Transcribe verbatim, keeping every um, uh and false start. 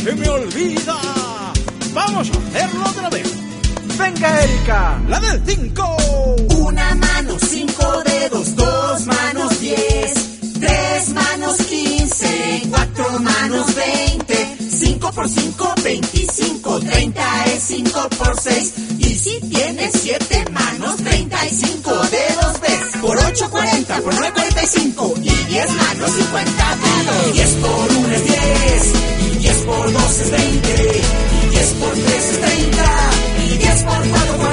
se me olvida. Vamos a hacerlo otra vez. Venga, Erika. La del cinco. Una mano, cinco dedos, dos manos, diez. Tres manos, quince. Cuatro manos, veinte. Cinco por cinco, veinticinco. Treinta es cinco por seis. Y si tienes siete manos, treinta y cinco dedos ves. Por ocho, cuarenta. Por nueve, cuarenta y cinco. Y diez manos, cincuenta dedos. Diez por uno es diez. Y diez por dos es veinte. Y diez por tres es treinta. Y diez por cuatro